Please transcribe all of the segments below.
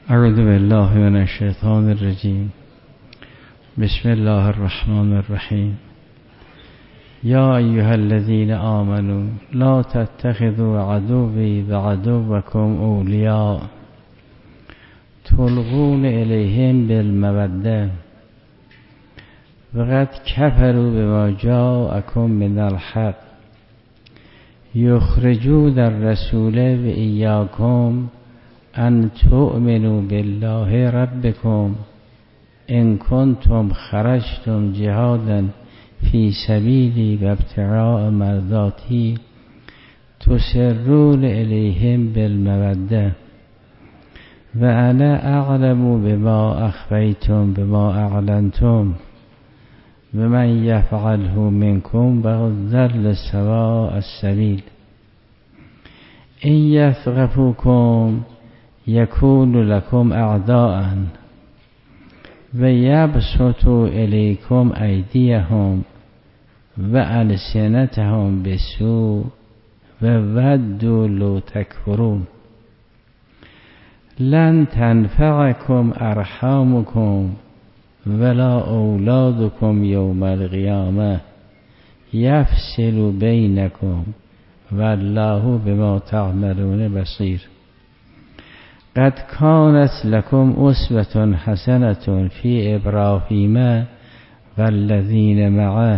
اعوذ بالله من الشیطان الرجیم. بسم الله الرحمن الرحیم. یا ایها الذین آمنوا لا تتخذوا عدوی و عدوکم اولیاء تلقون الیهم بالموده وقد کفروا بما جاءکم من الحق یخرجون الرسول و ایاکم ان تؤمنوا بالله ربکم ان کنتم خرجتم جهادا فی سبیلی و ابتغاء مرضاتی تسرون الیهم بالموده و انا اعلم بما اخفیتم بما اعلنتم و من یفعله منکم فقد ضل سواء السبیل. ان یثقفوکم یکونوا لکم اعداء و یبسطوا الیکم ایدیهم و السنتهم بسوء و ودوا لو تکفرون. لن تنفعکم ارحامکم ولا اولادکم یوم القیامه یفصل بینکم والله بما تعملون بصیر. قد كانت لكم أسوة حسنة في إبراهيم والذين معه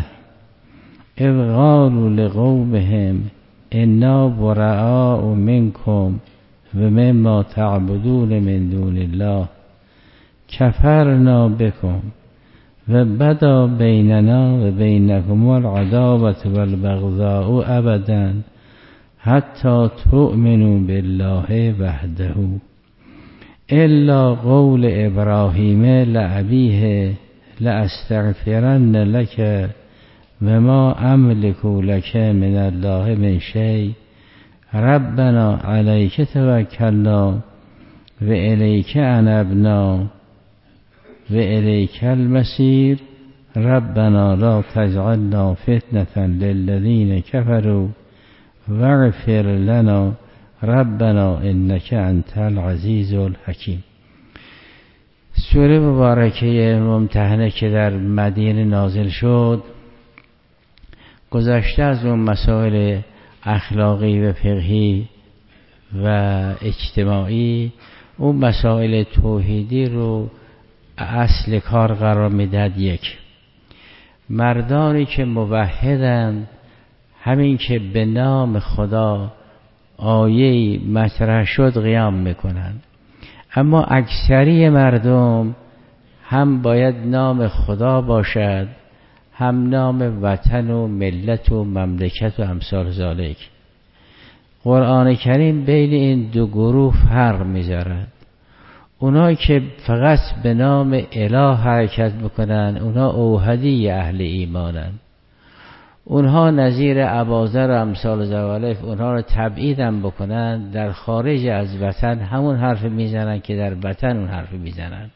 إذ قالوا لقومهم إنا براء منكم ومما تعبدون من دون الله كفرنا بكم وبدا بيننا وبينكم العداوة والبغضاء أبدا حتى تؤمنوا بالله وحده الا قول ابراهیم لأبیه لاستغفرن لك و ما املك لك من الله من شیء ربنا علیک توکلنا و الیک انبنا و الیک المصیر ربنا لا تجعلنا فتنة للذین کفروا واغفر لنا ربنا انک انت العزیز الحکیم. سوره مبارکه ممتحنه که در مدینه نازل شد گذشته از اون مسائل اخلاقی و فقهی و اجتماعی، اون مسائل توحیدی رو اصل کار قرار میدهد. یک، مردانی که موحدند همین که به نام خدا آیه مطرح شد قیام میکنند، اما اکثری مردم هم باید نام خدا باشد هم نام وطن و ملت و مملکت و امثال ذالک. قرآن کریم بین این دو گروه فرق میذارد. اونایی که فقط به نام اله حرکت میکنن اونها اوحدی اهل ایمانند، اونها نظیر اباذر و امثال ذوالک اونها رو تبعید هم بکنن در خارج از وطن همون حرف میزنن که در وطن اون حرف میزنن.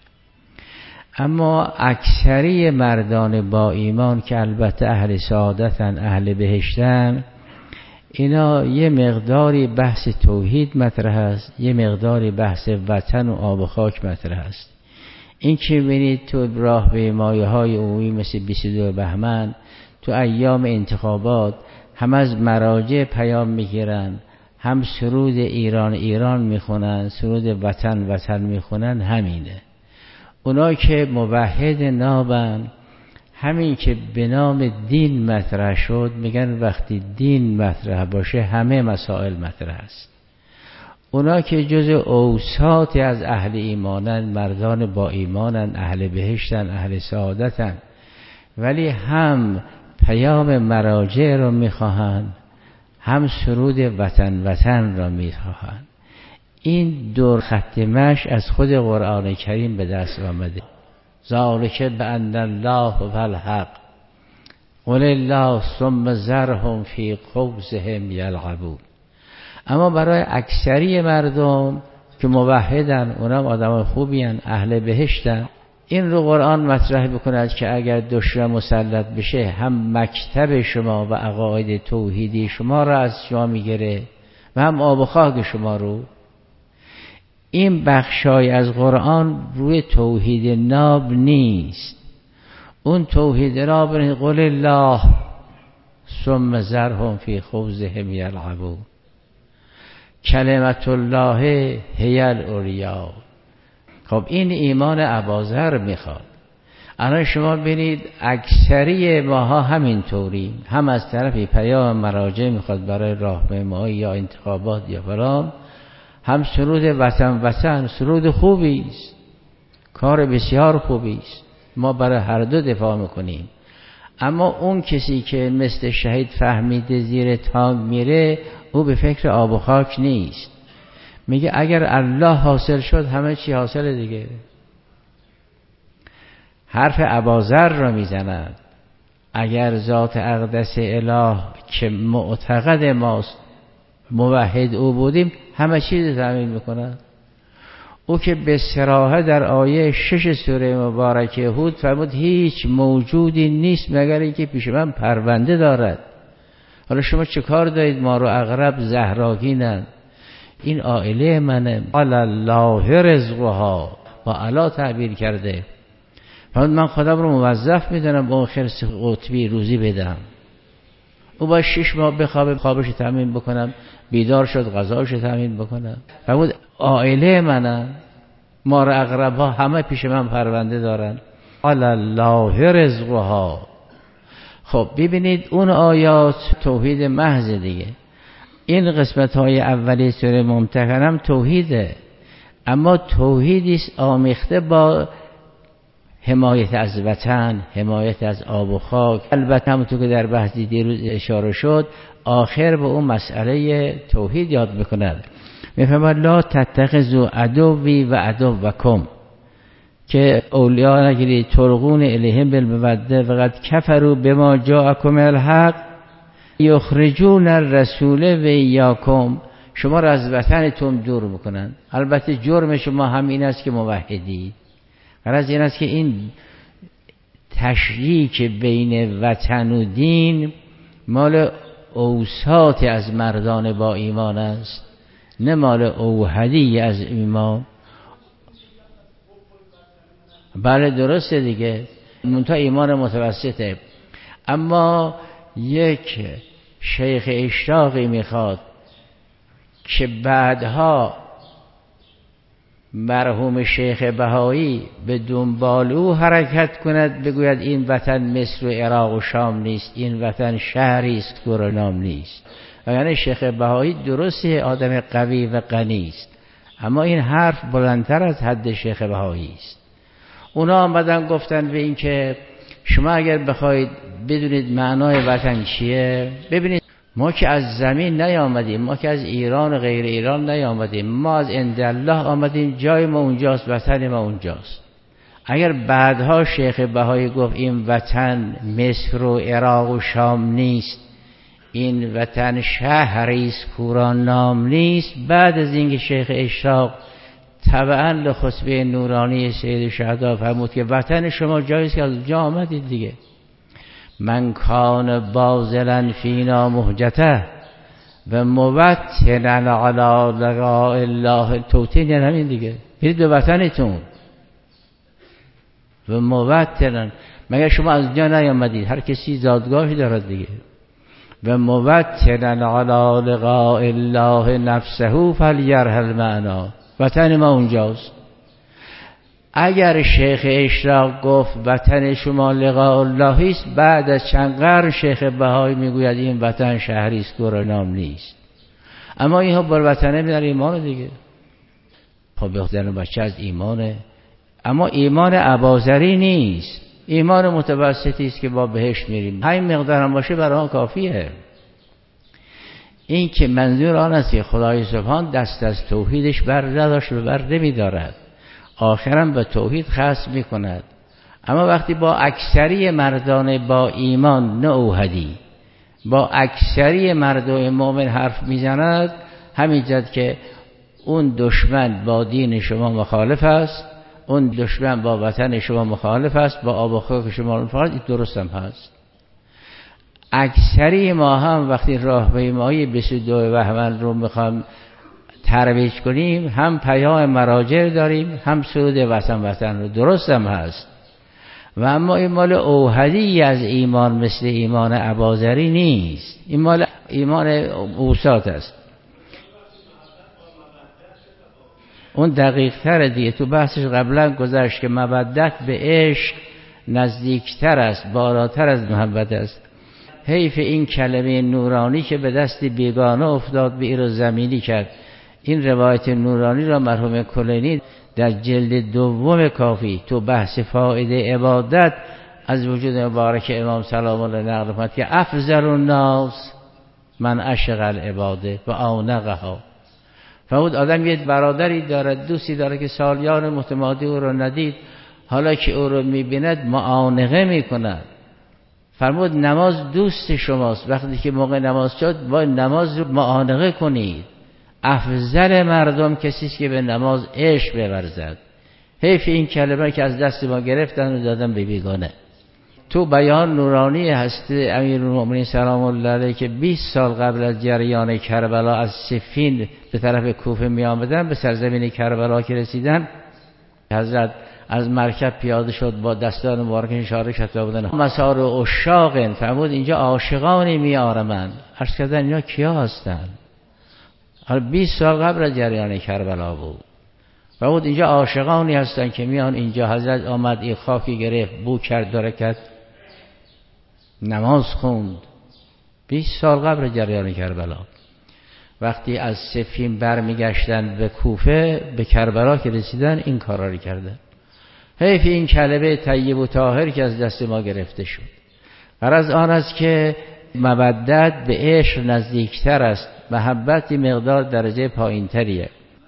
اما اکثری مردان با ایمان که البته اهل سعادتن اهل بهشتن، اینا یه مقداری بحث توحید مطرح است، یه مقداری بحث وطن و آب و خاک مطرح است. این که ببینید تو راه به مایه های عمومی مثل 22 بهمن تو ایام انتخابات هم از مراجع پیام میگیرن، هم سرود ایران ایران میخونن، سرود وطن وطن میخونن. همینه اونا که موحد نابن، همین که به نام دین مطرح شد میگن وقتی دین مطرح باشه همه مسائل مطرح است. اونا که جز اوساط از اهل ایمانن، مردان با ایمانن، اهل بهشتن، اهل سعادتن، ولی هم پیام مراجع رو میخواهند هم سرود وطن وطن را میخواهند. این دور خط مشی از خود قرآن کریم به دست آمده. ذالک بأن الله هو الحق قل الله ثم ذرهم فی غمرتهم یلعبون. اما برای اکثری مردم که موحدن، اونم آدم خوبین، اهل بهشتن، این رو قرآن مطرح بکند که اگر دشمن مسلط بشه هم مکتب شما و عقاید توحیدی شما را از شما میگیره و هم آب و خاک شما رو. این بخشای از قرآن روی توحید ناب نیست. اون توحید ناب قل الله ثم ذرهم فی خوضهم یلعبون، کلمت الله هی العلیا. خب این ایمان اباذر میخواد. الان شما ببینید اکثری ماها همین طوری، هم از طرفی پیام مراجع میخواد برای راهپیمایی یا انتخابات یا فلان، هم سرود وطن وطن سرود خوبی است، کار بسیار خوبی است، ما برای هر دو دفاع میکنیم. اما اون کسی که مثل شهید فهمیده زیر تانک میره، او به فکر آب و خاک نیست. میگه اگر الله حاصل شد همه چی حاصل دیگه. حرف اباذر را میزند. اگر ذات اقدس اله که معتقد ماست موحد او بودیم، همه چیز تأمین میکنه. او که به صراحت در آیه 6 سوره مبارکه هود فرمود هیچ موجودی نیست مگر اینکه پیش من پرونده دارد. حالا شما چه کار دارید؟ ما رو عقرب زهراگینن، این عائله منه، علی الله رزقها، با علا تعبیر کرده. من خودم رو موظف میدونم با خرس قطبی روزی بدم. او باید 6 ماه بخوابه، خوابش تامین بکنم، بیدار شد غذاش تامین بکنم. فرمود عائله منه، ما رو اقربها همه پیش من پرونده دارن، علی الله رزقها. خب ببینید اون آیات توحید محض دیگه. این قسمت های اولی سوره ممتحنه هم توحیده، اما توحیدی است آمیخته با حمایت از وطن، حمایت از آب و خاک. البته همونطور که در بحث دیروز اشاره شد، آخر به اون مسئله توحید یاد میکند. میفهمد لا تتخذوا عدوی و عدوکم، که اولیاء نگیرید تلقون الیهم بالموده وقد کفروا بما جاءکم الحق یخرجون الرسول و ایاکم، شما را از وطنتون دور میکنن. البته جرم شما همین است که موحدی. غرض این است که این تشریک بین وطن و دین مال اوساط از مردان با ایمان است، نه مال اوحدی از ایمان. بله درسته دیگه، منتها ایمان متوسطه. اما یک شیخ اشراقی میخواد که بعدها مرحوم شیخ بهایی به دنبال او حرکت کند، بگوید این وطن مصر و عراق و شام نیست، این وطن شهری است گرنام نیست. و یعنی شیخ بهایی درسته آدم قوی و غنی است، اما این حرف بلندتر از حد شیخ بهایی است. اونا آمدن گفتن به این که شما اگر بخواید بدونید معنای وطن چیه، ببینید ما که از زمین نیامدیم، ما که از ایران و غیر ایران نیامدیم، ما از عند الله آمدیم، جای ما اونجاست، وطن ما اونجاست. اگر بعدها شیخ بهایی گفت این وطن مصر و عراق و شام نیست، این وطن شهری است کوران نام نیست، بعد از اینکه شیخ اشراق طبعا لخطبه نورانی سید شهدا فرمود که وطن شما جایی است که از اونجا آمدید دیگه. من کان بازلا فینا مهجته و موطنا علی لقاء الله، توطین یعنی همین دیگه، برید به وطنتون. و موطنا، مگر شما از اونجا نیامدید؟ هر کسی زادگاهی دارد دیگه. و موطنا علی لقاء الله نفسه فلیرحل معنا، وطن ما اونجاست. اگر شیخ اشراق گفت وطن شما لقاء الله است، بعد از چند قرن شیخ بهایی میگوید این وطن شهری است گرنام نیست. اما اینها بر وطنه میدن ایمان دیگه. خب بخدن بچه از ایمانه، اما ایمان اباذری نیست، ایمان متوسطی است که با بهشت میریم، همین مقدار هم باشه برای ما کافیه. این که منظور آن است که خدای سبحان دست از توحیدش بر نداشت و بر نمیدارد، آخرا به توحید خصم میکند. اما وقتی با اکثری مردان با ایمان نه اوحدی، با اکثری مردم مؤمن حرف میزند، همینجد که اون دشمن با دین شما مخالف است، اون دشمن با وطن شما مخالف است، با آب و خاک شما مخالف است، این درست هم هست. اکثری ما هم وقتی راهپیمایی 22 بهمن رو میخوام ترویج کنیم، هم پیام مراجع داریم، هم سود وطن رو. درست هم هست. و اما این مال اوحدی از ایمان مثل ایمان اباذری نیست، این مال ایمان اوساط است. اون دقیق تره دیگه، تو بحثش قبلا گذشت که مودت به عشق نزدیکتر است، بالاتر از محبت است. حیف این کلمه نورانی که به دست بیگانه افتاد، به ایرو زمینی کرد. این روایت نورانی را مرحوم کلینی در جلد دوم کافی تو بحث فائده عبادت از وجود مبارک امام سلام الله نقل فرمود که افضل الناس من عشق العباده و آنقها. فرمود آدم یه برادری دارد، دوستی داره که سالیان متمادی او را ندید، حالا که او را میبیند معانقه میکند. فرمود نماز دوست شماست، وقتی که موقع نماز شد باید نماز رو معانقه کنید. افضل مردم کسی است که به نماز عشق بورزد. حیف این کلمه که از دست ما گرفتن و دادن به بیگانه. تو بیان نورانی هست امیرالمومنین سلام الله علیه که 20 سال قبل از جریان کربلا از صفین به طرف کوفه می آمدن، به سرزمین کربلا که رسیدن، حضرت از مرکب پیاده شد، با دستان مبارک اشاره کرد بودن مسار عشاق. فرمود اینجا عاشقانی می آرمند. عرض کردن اینا کیا هستن؟ حالا 20 سال قبل از جریان کربلا بود. فرمود اینجا عاشقانی هستن که میان اینجا. حضرت آمد این خاکی گرفت، بو کرد، درکت نماز خوند. 20 سال قبل جریان کربلا. وقتی از صفین برمیگشتن به کوفه، به کربلا که رسیدن، این کارا رو کردن. حیف این کلمه طیب و طاهر که از دست ما گرفته شد. غرض آن است که مودت به عشق نزدیکتر است، محبت مقدار درجه پایینتریه.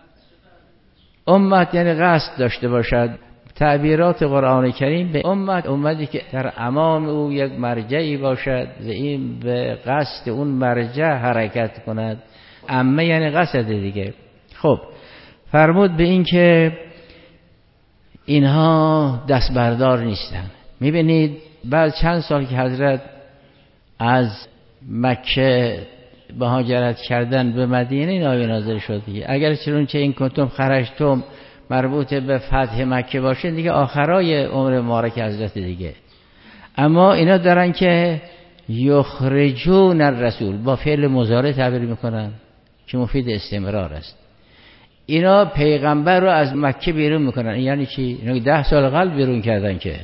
امت یعنی قصد داشته باشد. تعبیرات قرآن کریم به امتی که در امام او یک مرجعی باشد و این به قصد اون مرجع حرکت کند. امه یعنی قصد دیگه. خب فرمود به این که اینها دست بردار نیستن. میبینید بعد چند سال که حضرت از مکه مهاجرت کردن به مدینه، این آیه نازل شد دیگه. اگر چنانچه این کنتم خرجتم مربوط به فتح مکه باشه دیگه آخرای عمر مبارک حضرت دیگه. اما اینا دارن که یخرجون الرسول، با فعل مضارع تعبیر میکنن که مفید استمرار است. اینا پیغمبر رو از مکه بیرون میکنن. یعنی چی؟ اینا 10 سال قبل بیرون کردن که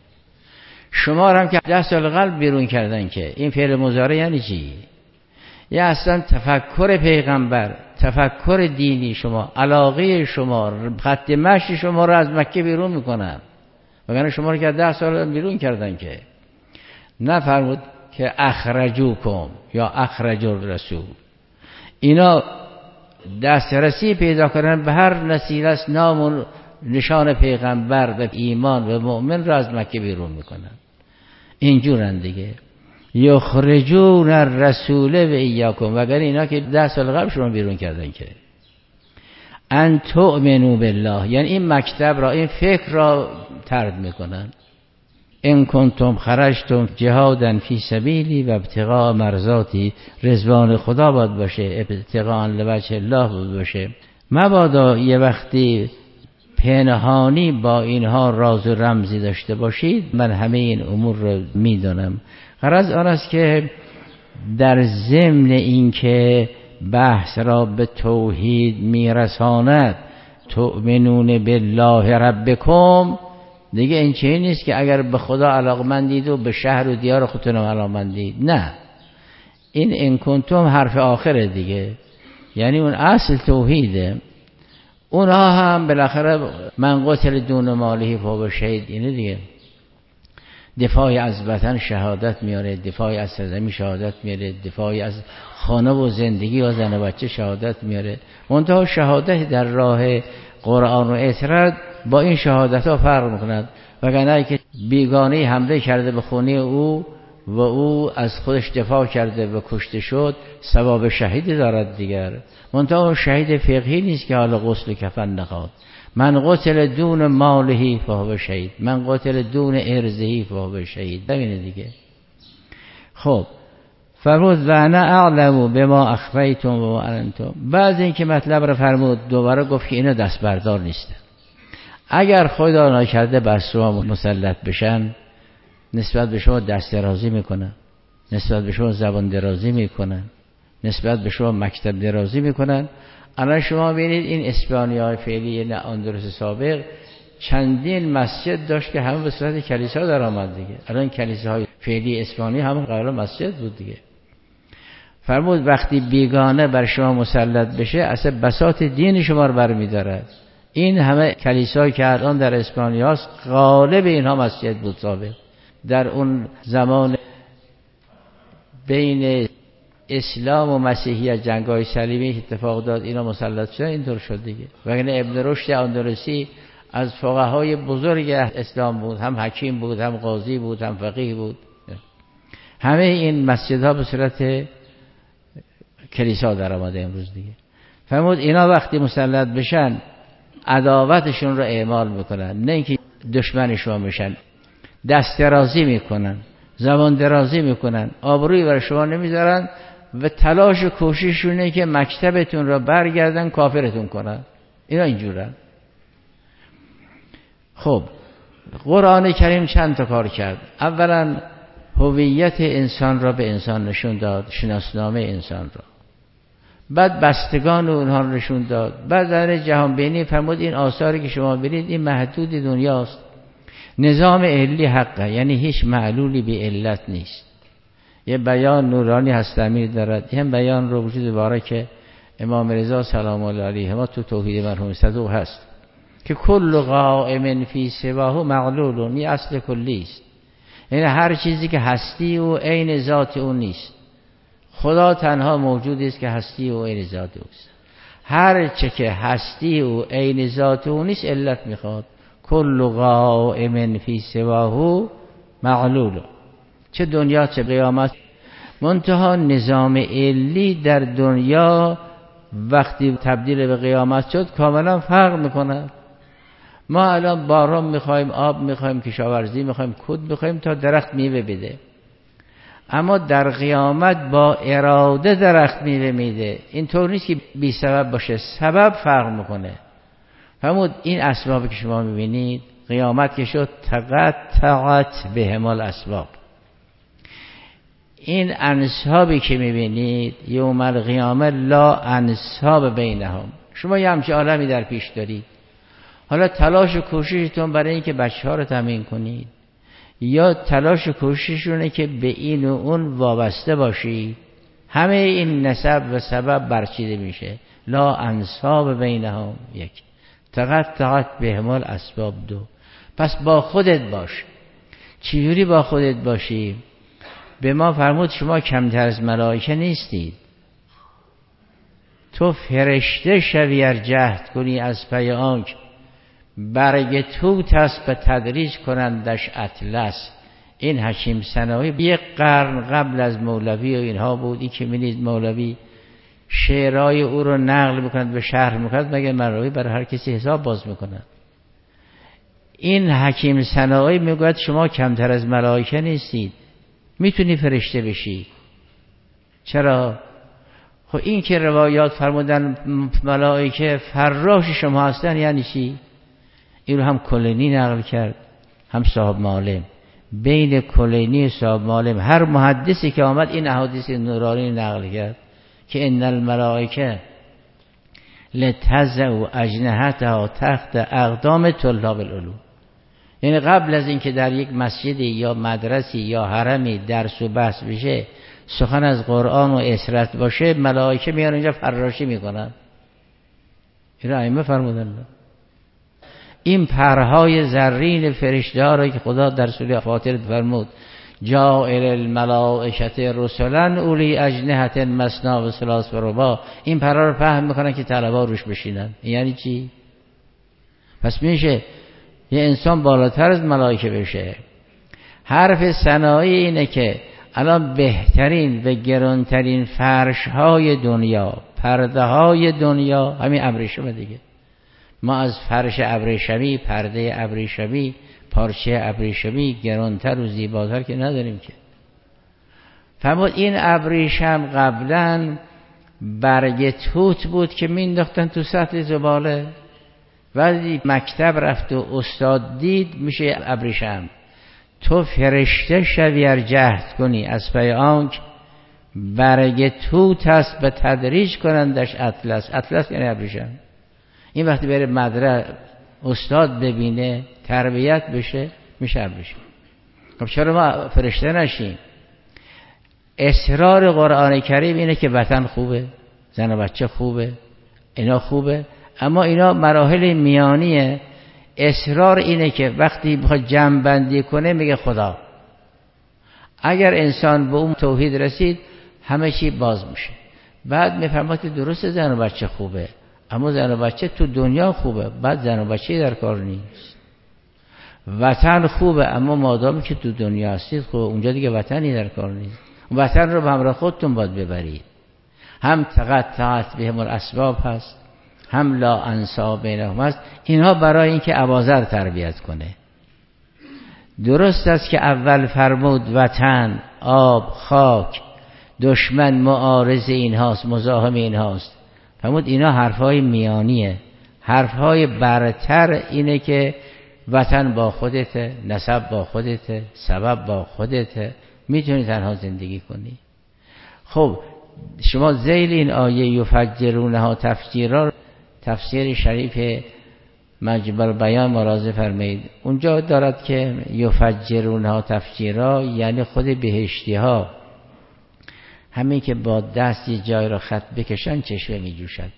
شما هم که 10 سال قبل بیرون کردن که این فعل مضارع یعنی چی؟ یا اصلا تفکر پیغمبر، تفکر دینی شما، علاقه شما، خط مشی شما رو از مکه بیرون میکنن. وگرنه شما رو که 10 سال بیرون کردن که. نفرمود که اخرجوکم یا اخرج الرسول. اینا دسترسی پیدا کردن به هر نسیل است، نام و نشان پیغمبر و ایمان و مؤمن رو از مکه بیرون میکنن. اینجورن دیگه. یخرجون الرسول و ایاکم، وگر اینا که 10 سال قبل شما بیرون کردن که. ان تؤمنوا بالله، یعنی این مکتب را، این فکر را طرد میکنن. ان کنتم خرجتم جهادا فی سبیلی و ابتغاء مرضاتی، رضوان خدا باید باشه، ابتغاء لوجه الله باشه. مبادا یه وقتی پنهانی با اینها راز و رمزی داشته باشید. من همه این امور رو میدونم. غرض آن است که در ضمن این که بحث را به توحید میرساند، تؤمنون بالله ربکم، دیگه این چیزی نیست که اگر به خدا علاقمندید و به شهر و دیار خودتون علاقمندید. نه، این ان کنتم حرف آخره دیگه، یعنی اون اصل توحیده. اونها هم بالاخره من قتل دون ماله فهو شهید، اینه دیگه. دفاع از وطن شهادت میاره، دفاع از سرزمین شهادت میاره، دفاع از خانه و زندگی و زن و بچه شهادت میاره. منتها شهادت در راه قرآن و اطاعت با این شهادت ها فرق میکند. وگرنه که بیگانه حمله کرده به خونه او و او از خودش دفاع کرده و کشته شد، ثواب شهید دارد دیگر. منتها شهید فقهی نیست که حالا غسل کفن نخواد. من قتل دون ماله فهو شهید، من قتل دون ارضه فهو شهید. ببینید دیگه. خب فرمود و انا اعلم بما اخفیتم و ما اعلنتم. بعد اینکه مطلب رو فرمود دوباره گفت که اینا دست بردار نیستن. اگر خدا نکرده بر شما مسلط بشن، نسبت به شما دست درازی میکنن، نسبت به شما زبان درازی میکنن، نسبت به شما مکتب درازی میکنن. الان شما ببینید این اسپانیای فعلی اندلس سابق چندین مسجد داشت که همه به صورت کلیسا در آمد دیگه. الان کلیساهای فعلی اسپانی همون قبلا مسجد بود دیگه. فرمود وقتی بیگانه بر شما مسلط بشه اصلا بساط دین شما رو برمی‌دارد. این همه کلیسایی که الان در اسپانیا است غالب اینها مسجد بود سابق. در اون زمان بین اسلام و مسیحیت جنگ‌های صلیبی اتفاق داد، اینا مسلط شدن، اینطور شد دیگه. وگرنه ابن رشد اندلسی از فقهای بزرگ اسلام بود، هم حکیم بود، هم قاضی بود، هم فقیه بود. همه این مسجدها به صورت کلیسا در آمده امروز دیگه. فرمود اینا وقتی مسلط بشن عداوتشون رو اعمال میکنن، نه اینکه دشمن شما بشن، دست درازی میکنن، زبان درازی میکنن، آبروی برای شما نمیذارن و تلاش و کوشششونه که مکتبتون رو برگردن کافرتون کنن. اینا اینجورن. خب قرآن کریم چند تا کار کرد. اولا هویت انسان را به انسان نشون داد، شناسنامه انسان را. بعد بستگان اونها رو نشون داد. بعد در جهان بینی فرمود این آثاری که شما ببینید این محدود دنیاست. نظام علی حقه، یعنی هیچ معلولی به علت نیست. یه بیان نورانی هست امیر دارد. این بیان رو وجود باره که امام رضا سلام الله علیه ما تو توحید مرحوم صدوق هست که کل قائم فی سواه معلول، این اصل کلی است. یعنی هر چیزی که هستی و عین ذات اون نیست. خدا تنها موجودی است که هستی و عین ذات اوست. هر چه که هستی و عین ذات اون نیست علت میخواد. کل قائم فی سواه معلول، چه دنیا چه قیامت. منتها نظام علی در دنیا وقتی تبدیل به قیامت شد کاملا فرق میکنه. ما الان باران میخوایم، آب میخوایم، کشاورزی میخوایم، کود میخوایم تا درخت میوه بده. اما در قیامت با اراده درخت میوه میده. اینطور نیست که بی سبب باشه، سبب فرق میکنه. فرمود این اسبابی که شما میبینید قیامت که شد تقطعت بهم الاسباب. این انسابی که میبینید یوم القیامه لا انساب بینهم. شما یه همچه عالمی در پیش دارید. حالا تلاش و کوششتون برای اینکه بچه ها رو تامین کنید یا تلاش و کوششونه که به این و اون وابسته باشید، همه این نسب و سبب برچیده میشه. لا انساب بینهم یک، تقطعت بهم الاسباب دو. پس با خودت باش. چجوری با خودت باشی؟ به ما فرمود شما کمتر از ملائکه نیستید. تو فرشته شوی ار جهد کنی از پی آنک برگ توت است به تدریج کنندش اطلس. این حکیم سنایی یک قرن قبل از مولوی و اینها بود. این که می‌بینید مولوی شعرهای او رو نقل میکند به شرح میکند، مگه مولوی برای هر کسی حساب باز میکند؟ این حکیم سنایی میگوید شما کمتر از ملائکه نیستید، میتونی فرشته بشی. چرا؟ خب این که روایات فرمودن ملائکه فراش شما هستن یعنی چی؟ این رو هم کلینی نقل کرد هم صاحب معالم. بین کلینی و صاحب معالم هر محدثی که آمد این احادیث نورانی نقل کرد که ان الملائکه لتضع اجنحتها تحت اقدام طلاب العلوم. یعنی قبل از اینکه در یک مسجدی یا مدرسی یا حرمی درس و بحث بشه، سخن از قرآن و اسرت باشه، ملائکه میان اینجا فراشی میکنن. این را ائمه فرمودن. این پرهای زرین فرشته ها را که خدا در سوره فاطر فرمود جاعل الملائکه رسلا اولی اجنحة مثنی و ثلاث و رباع، این پرها رو فهم میکنن که طلبا روش بشینن. یعنی چی؟ پس میشه یه انسان بالاتر از ملائکه بشه. حرف ثنایی اینه که الان بهترین و گرانترین فرش های دنیا، پرده های دنیا همین ابریشم دیگه. ما از فرش ابریشمی، پرده ابریشمی، پارچه ابریشمی گرانتر و زیباتر که نداریم که. فرمود این ابریشم قبلا برگ توت بود که مینداختن تو سطل زباله، وقتی مکتب رفت و استاد دید میشه ابریشم. تو فرشته شوی ار جهد کنی از پی آنک برگ توت هست به تدریج کنندش اطلس. اطلس یعنی ابریشم. این وقتی بره مدرسه استاد ببینه تربیت بشه میشه ابریشم. خب چرا ما فرشته نشیم؟ اصرار قرآن کریم اینه که وطن خوبه، زن و بچه خوبه، اینا خوبه، اما اینا مراحل میانیه. اصرار اینه که وقتی بخواد جمع بندی کنه میگه خدا. اگر انسان به اون توحید رسید همه چی باز میشه. بعد میفرماد که درست زن و بچه خوبه، اما زن و بچه تو دنیا خوبه، بعد زن و بچه در کار نیست. وطن خوبه، اما مادامی که تو دنیا هستید خوبه، اونجا دیگه وطنی در کار نیست. وطن رو به همراه خودتون باید ببرید. هم تقطعت بهم الاسباب هست، هم لا انساب بینهم هست. اینها برای اینکه ابازر تربیت کنه. درست است که اول فرمود وطن، آب، خاک، دشمن معارض اینهاست، مزاحم اینهاست. فرمود اینا حرفای میانیه. حرفهای برتر اینه که وطن با خودته، نسب با خودته، سبب با خودته، میتونی تنها زندگی کنی. خب شما ذیل این آیه یفجرونها تفجیرا تفسیر شریف مجمع البیان ملاحظه فرمایید. اونجا دارد که یفجرونها تفجیرا یعنی خود بهشتی ها همین که با دست یه جای را خط بکشن چشمه می جوشد.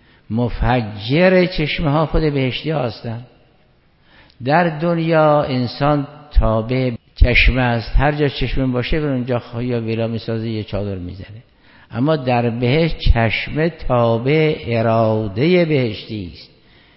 مفجر چشمه ها خود بهشتی ها هستن. در دنیا انسان تابع چشمه است، هر جا چشمه باشه بر اونجا یا ویلا می سازه یه چادر می زنه. اما در بهشت چشمه تابع اراده بهشتی است.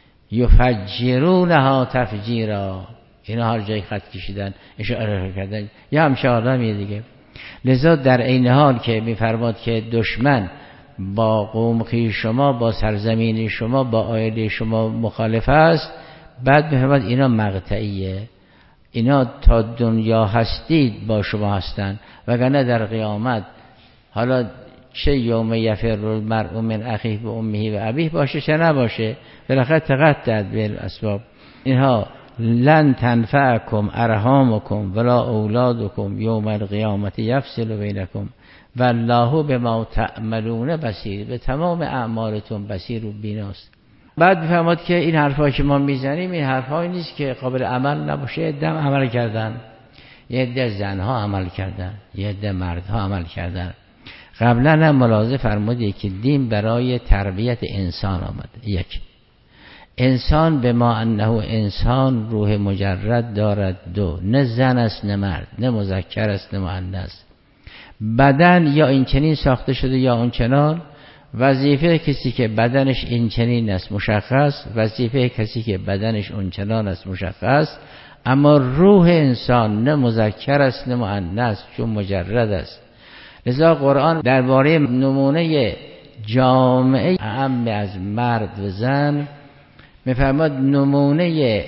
یفجرونها تفجیرا، اینا هر جای خط کشیدن اشاره کردن یا همشه آدمیه دیگه. لذا در این حال که میفرماد که دشمن با قوم خویش شما، با سرزمین شما، با عائله شما مخالف است، بعد میفرماد اینا مقطعیه، اینا تا دنیا هستید با شما هستن، وگرنه در قیامت حالا چه یوم یفر المرء من اخیه و امه و ابیه باشه چه نباشه، بالاخره تقطعت بالاسباب. اینها لن تنفعکم ارحامکم ولا اولادکم یوم القیامت یفصل بینکم والله بما تعملون بصیر. به تمام اعمالتون بصیر و بیناست. بعد میفهمد که این حرفایی که ما میزنیم این حرفایی نیست که قابل عمل نباشه. یه عده عمل کردن، یه عده زنها عمل کردن، یه عده مردها عمل کردن. قبلا هم ملاحظه فرمودی که دین برای تربیت انسان آمده. یک، انسان به ما انه انسان روح مجرد دارد. دو، نه زن است نه مرد، نه مذکر است نه مؤنث. بدن یا این چنین ساخته شده یا اون چنان. وظیفه کسی که بدنش این چنین است مشخص، وظیفه کسی که بدنش اون چنان است مشخص. اما روح انسان نه مذکر است نه مؤنث، چون مجرد است. لذا قرآن درباره نمونه جامعه اعم از مرد و زن میفرماد نمونه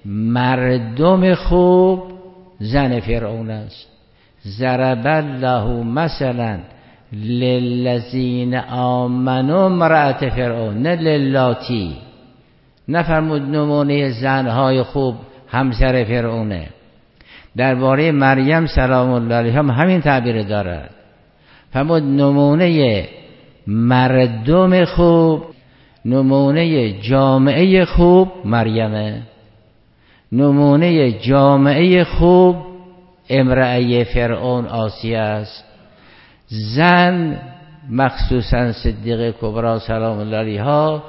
مردم خوب زن فرعون است. ضرب الله مثلا للذین آمنوا امرأة فرعون، نه للاتی. نفرمود نمونه زنهای خوب همسر فرعونه. درباره مریم سلام الله علیها همین تعبیر دارد. فرمود نمونه مردم خوب، نمونه جامعه خوب مریمه، نمونه جامعه خوب امرأه فرعون آسیه است. زن مخصوصا صدیقه کبری سلام الله علیها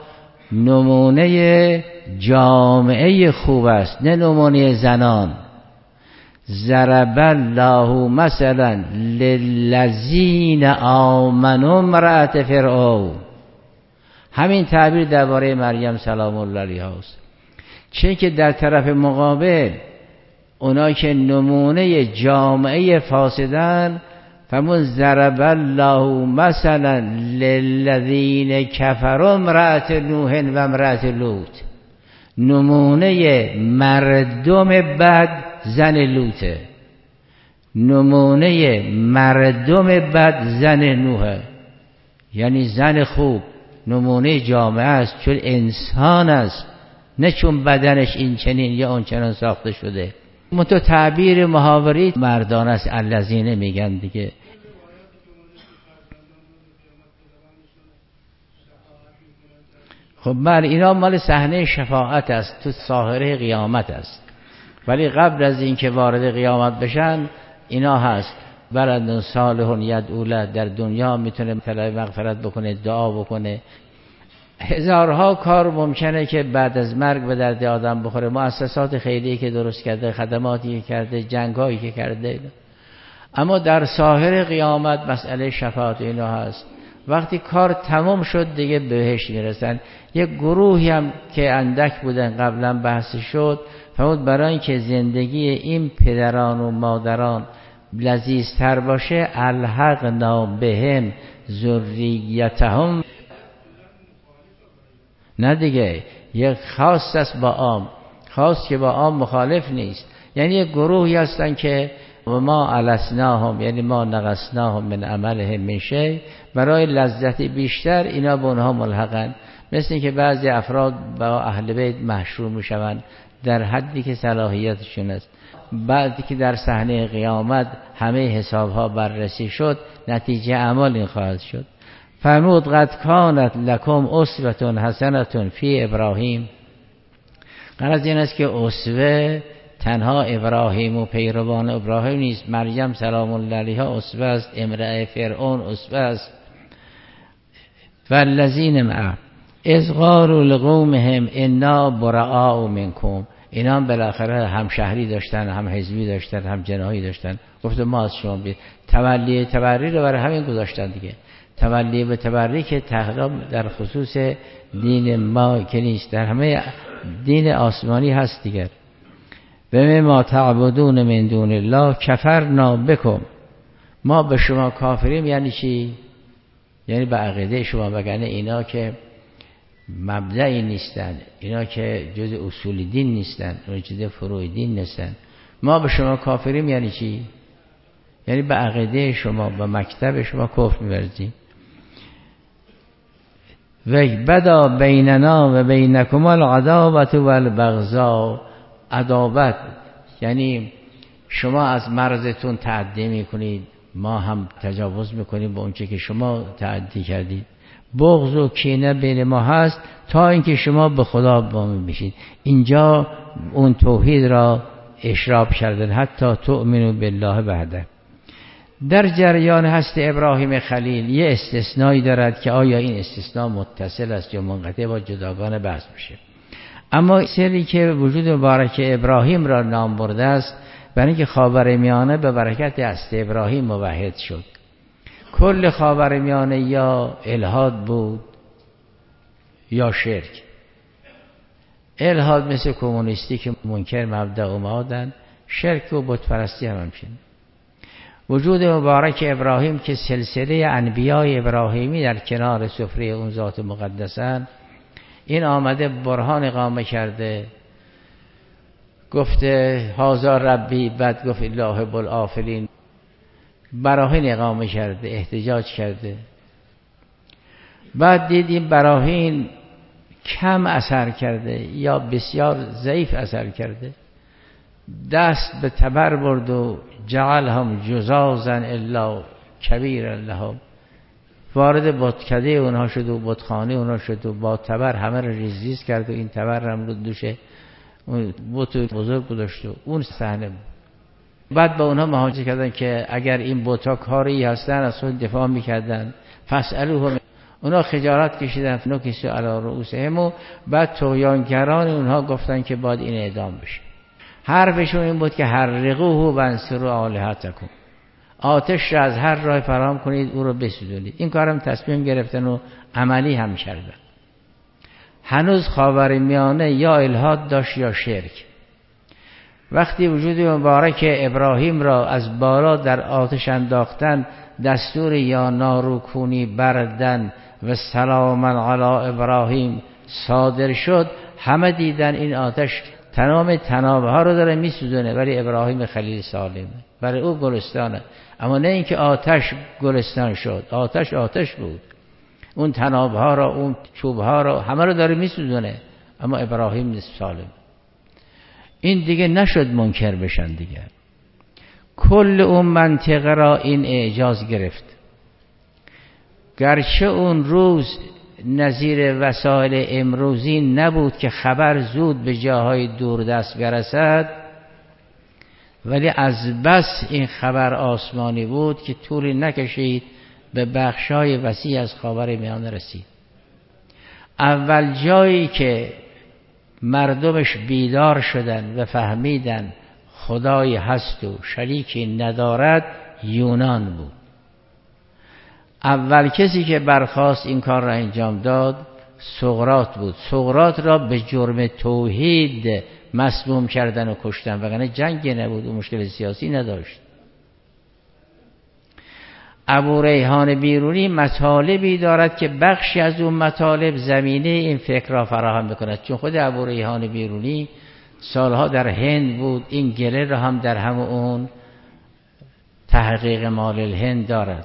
نمونه جامعه خوب است، نه نمونه زنان. ضرب الله مثلا للذین آمنوا امرأة فرعون. همین تعبیر درباره مریم سلام الله علیها است. چون که در طرف مقابل اونا که نمونه جامعه فاسدن، فرمود ضرب الله مثلا للذین کفروا امرأة نوح و امرأة لوط. نمونه مردم بد زن لوطه. نمونه مردم بد زن نوحه، یعنی زن خوب نمونه جامعه است چون انسان است، نه چون بدنش این چنین یا اون چنان ساخته شده. منتها تعبیر محاوری مردان است، الذین میگن دیگه. خب بر اینا مال صحنه شفاعت است، تو ساحره قیامت است، ولی قبل از اینکه وارد قیامت بشن اینا هست. بلد صالح یدعو له، در دنیا میتونه طلب مغفرت بکنه، دعا بکنه. هزارها کار ممکنه که بعد از مرگ به درد آدم بخوره، مؤسسات خیریه که درست کرده، خدماتی که کرده، جنگایی که کرده. اما در ساحر قیامت مسئله شفاعت اینا هست. وقتی کار تمام شد دیگه بهشت میرسن. یک گروهی هم که اندک بودن قبلا بحث شد، فرمود برای اینکه زندگی این پدران و مادران لذیذتر باشه، الحقنا بهم ذریتهم. نه دیگه، یک خاص است با عام، خاص که با عام مخالف نیست. یعنی یک گروهی هستن که و ما علسناهم، یعنی ما نقصناهم من عملهم من شیء، برای لذت بیشتر اینا به اونها ملحقن. مثل اینکه بعضی افراد با اهل بیت محشور میشوند در حدی که صلاحیتشون است. بعد که در صحنه قیامت همه حسابها بررسی شد، نتیجه اعمال این خواهد شد. فرمود قد کانت لکم اسوة حسنة فی ابراهیم. غرض این است که اسوه تنها ابراهیم و پیروان ابراهیم نیست، مریم سلام الله علیها اسوه است، امرأه فرعون اسوه است. والذین معه اذ قالوا لقومهم انا براء منکم. اینا هم بالاخره هم شهری داشتن، هم حزبی داشتن، هم جناحی داشتن. گفته ما از شما بید تولی تبری رو برای همین گذاشتن دیگه. تولی به تبری که تحقیق در خصوص دین ما که نیست، در همه دین آسمانی هست دیگر. به ما تعبدون من دون الله کفرنا بکم. ما به شما کافریم یعنی چی؟ یعنی به عقیده شما، بگنه اینا که مبدعی نیستن، اینا که جز اصول دین نیستن، اینا جز فروع دین نیستن. ما به شما کافریم یعنی چی؟ یعنی به عقیده شما، به مکتب شما کفر می‌ورزیم. و بدا بیننا و بینکم العداوة والبغضاء. عداوت یعنی شما از مرزتون تعدی میکنید، ما هم تجاوز میکنیم به اونچه که شما تعدی کردید. بغض و کینه بین ما هست تا اینکه شما به خدا باور بشید. اینجا اون توحید را اشراب کردن، حتی تؤمنوا بالله وحده. در جریان هست ابراهیم خلیل یه استثنایی دارد که آیا این استثناء متصل است یا منقطع، با جداگانه بحث میشه. اما سری که وجود مبارک ابراهیم را نام برده است برای اینکه خاورمیانه به برکت هست ابراهیم موحد شد. کل خاورمیانه یا الحاد بود یا شرک. الحاد مثل کمونیستی که منکر مبدأ اومدن، شرک و بت پرستی هم همچنین. وجود مبارک ابراهیم که سلسله انبیای ابراهیمی در کنار سفره اون ذات مقدسن، این آمده برهان اقامه کرده، گفته هازا ربی، بعد گفت الله بالآفلین، براهین اقامه کرده، احتجاج کرده. بعد دیدیم براهین کم اثر کرده یا بسیار ضعیف اثر کرده، دست به تبر برد و جعلهم جزازا الا کبیر لهم، وارد بتکده اونها شد و بتخانه اونها شد و با تبر همه رو ریز کرد و این تبر هم رو دوشه اون بت بزرگ گذاشت و اون صحنه. بعد با اونها مهاجه کردن که اگر این بت‌ها کاری هستن از خود دفاع میکردن، فاسألوهم. اونا خجالت کشیدن، نکسوا علی رؤوسهم، و بعد طغیانگران اونها گفتن که باید این اعدام بشه. حرفشون این بود که حرقوه وانصروا آلهتکم، آتش را از هر راه فراهم کنید، او رو بسوزونید. این کارم تصمیم گرفتن و عملی هم کردن. هنوز خاورمیانه یا الحاد داشت یا شرک. وقتی وجود مبارک ابراهیم را از بالا در آتش انداختن، دستور یا نارکونی بردن و سلاما علی ابراهیم صادر شد، همه دیدن این آتش تمام تنابه ها رو داره میسوزونه، ولی ابراهیم خلیل سالمه، برای او گلستانه. اما نه اینکه آتش گلستان شد، آتش بود، اون تنابه ها رو، اون چوب ها رو، همه رو داره میسوزونه، اما ابراهیم سالم. این دیگه نشد منکر بشن دیگه. کل اون منطقه را این اعجاز گرفت. گرچه اون روز نظیر وسایل امروزی نبود که خبر زود به جاهای دوردست برسد، ولی از بس این خبر آسمانی بود که طولی نکشید به بخشای وسیع از خاورمیانه رسید. اول جایی که مردمش بیدار شدن و فهمیدن خدایی هست و شریکی ندارد یونان بود. اول کسی که برخاست این کار را انجام داد سقراط بود. سقراط را به جرم توحید مسموم کردن و کشتن، وگرنه جنگی نبود و مشکل سیاسی نداشت. ابو ریحان بیرونی مطالبی دارد که بخشی از اون مطالب زمینه این فکر را فراهم بکند، چون خود ابو ریحان بیرونی سالها در هند بود، این گله را هم در همون اون تحقیق مال الهند دارد.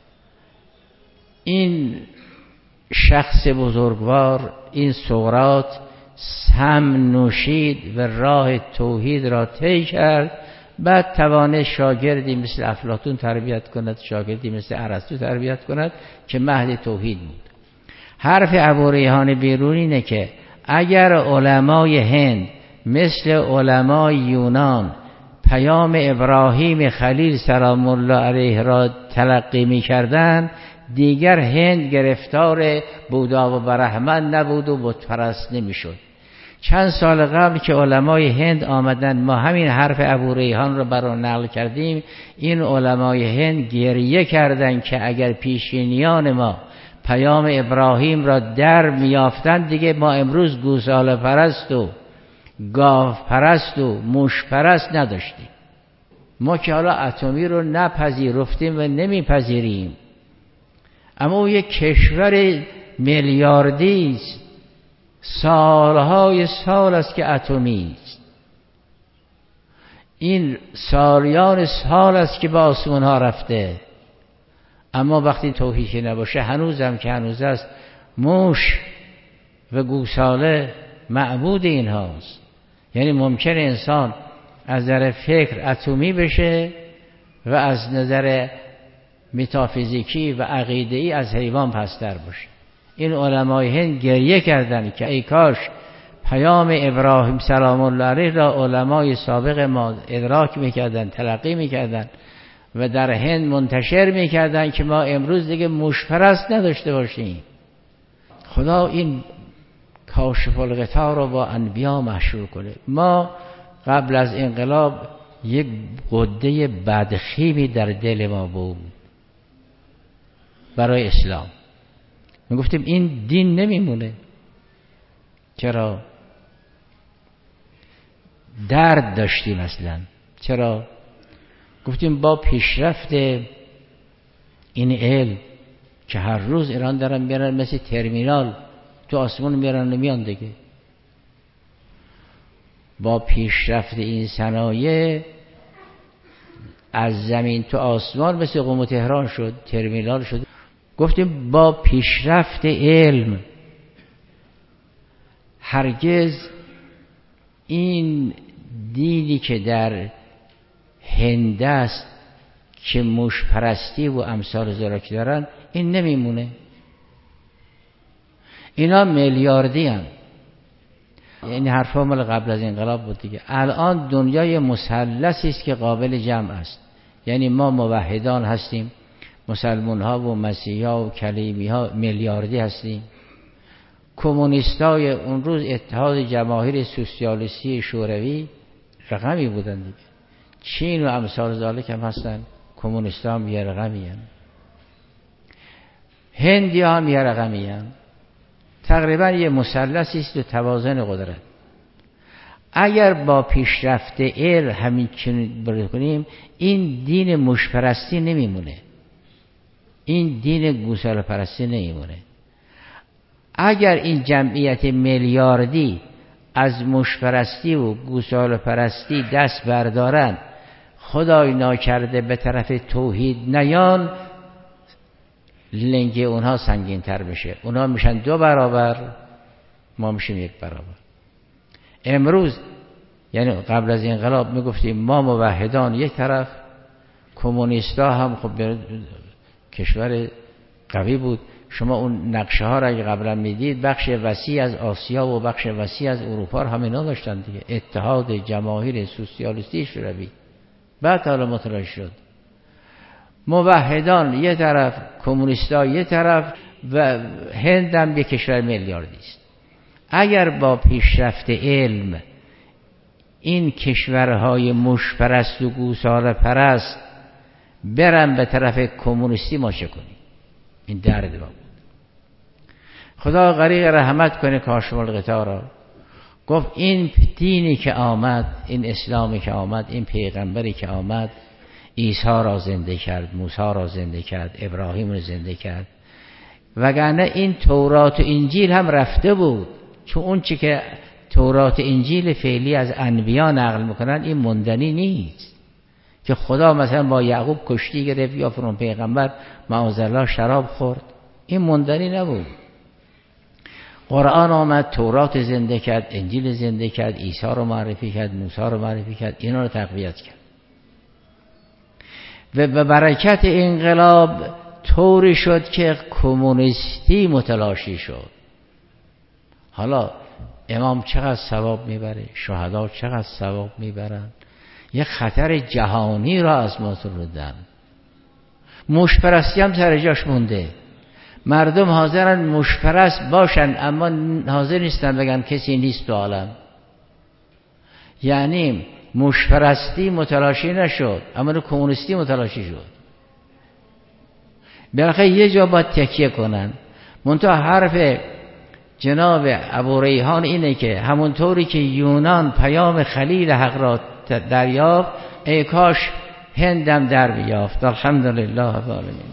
این شخص بزرگوار، این سقراط، سم نوشید و راه توحید را طی کرد، بعد توانه شاگردی مثل افلاطون تربیت کند، شاگردی مثل ارسطو تربیت کند که مهد توحید بود. حرف ابو ریحان بیرونی اینه که اگر علمای هند مثل علمای یونان پیام ابراهیم خلیل سلام الله علیه را تلقی می کردن، دیگر هند گرفتار بودا و برهمن نبود و بت پرست نمی شد. چند سال قبل که علمای هند آمدن، ما همین حرف ابو ریحان رو برای نقل کردیم، این علمای هند گریه کردند که اگر پیشینیان ما پیام ابراهیم را در میافتند، دیگه ما امروز گوساله پرست و گاو پرست و موش پرست نداشتیم. ما که حالا اتمی رو نپذیرفتیم و نمیپذیریم، اما او یک کشور میلیاردی است، سالهای سال است که اتمی است، این سالیان سال است که به آسمان ها رفته، اما وقتی توحیدی نباشه هنوزم که هنوز است، موش و گوساله معبود این هاست. یعنی ممکن انسان از نظر فکر اتمی بشه و از نظر متافیزیکی و عقیده‌ای از حیوان پستر باشه. این علمای هند گریه کردن که ای کاش پیام ابراهیم سلام الله علیه را علمای سابق ما ادراک میکردن، تلقی میکردن و در هند منتشر میکردن که ما امروز دیگه موش پرست نداشته باشیم. خدا این کاشف الغطا رو با انبیا مشروع کنه. ما قبل از انقلاب یک غده بدخیمی در دل ما بود برای اسلام. ما گفتیم این دین نمیمونه. چرا؟ درد داشتیم اصلا. چرا؟ گفتیم با پیشرفت این علم که هر روز ایران دارن میرن مثل ترمینال تو آسمون میرن نمیان دیگه، با پیشرفت این صنایع از زمین تو آسمان مثل قم و تهران شد، ترمینال شد. گفتیم با پیشرفت علم هرگز این دینی که در هند است که موش پرستی و امثال زراکی دارن این نمیمونه. اینا میلیاردی هم. یعنی حرفا مال قبل از انقلاب بود دیگه. الان دنیای مثلثی است که قابل جمع است. یعنی ما موحدان هستیم، مسلمان ها و مسیحی ها و کلیمی ها میلیاردی هستیم. کمونیستای اون روز اتحاد جماهیر سوسیالیستی شوروی رقمی بودن دیگه. چین و امثال ذالک هم هستن، کمونیست هم یه رقمی هم، هندی هم یه رقمی هم. تقریبا یه مثلثی است و توازن قدرت. اگر با پیشرفت علم همین چنین بکنیم، این دین مشپرستی نمیمونه، این دین گوساله پرستی نمیمونه. اگر این جمعیت میلیاردی از مشپرستی و گوساله پرستی دست بردارن، خدای ناکرده به طرف توحید نیان، لنگه اونها سنگین تر میشه. اونها میشن 2 برابر، ما میشیم 1 برابر. امروز یعنی قبل از انقلاب میگفتیم ما موحدان یک طرف، کمونیستا هم خب کشور قوی بود. شما اون نقشه ها را اگه قبلا میدید، بخش وسیع از آسیا و بخش وسیع از اروپا هم اینا داشتن دیگه، اتحاد جماهیر سوسیالیستی شوروی. بعد حالا متلاشی شد. موحدان یه طرف، کمونیستا یه طرف و هند هم یک کشور میلیاردی است. اگر با پیشرفت علم این کشورهای مشپرست و گوساله پرست برن به طرف کمونیستی، ما چه کنیم؟ این درد ما بود. خدا غریق رحمت کنه کاشف الغطا را. گفت این دینی که آمد، این اسلامی که آمد، این پیغمبری که آمد، عیسی را زنده کرد، موسی را زنده کرد، ابراهیم را زنده کرد. وگرنه این تورات و انجیل هم رفته بود، چون اون چی که تورات انجیل فعلی از انبیا نقل میکنن این موندنی نیست که خدا مثلا با یعقوب کشتی گرفت یا فرون پیغمبر معاذالله شراب خورد. این موندنی نبود. قرآن آمد، تورات زنده کرد، انجیل زنده کرد، عیسی رو معرفی کرد، موسی رو معرفی کرد، اینا رو تقویت کرد. و به برکت انقلاب طوری شد که کمونیستی متلاشی شد. حالا امام چقدر ثواب میبره، شهدا چقدر ثواب میبرن. یه خطر جهانی را از ما سرودن. مشپرستی هم سر جاش مونده. مردم حاضرن مشپرست باشن اما حاضر نیستن بگن کسی نیست تو عالم. یعنی مشپرستی متلاشی نشد اما کمونیستی متلاشی شد. بالاخره یه جا باید تکیه کنن. منتها حرف جناب ابو ریحان اینه که همونطوری که یونان پیام خلیل حق را دریافت، ای کاش هندم در بیافت. الحمدلله رب العالمین.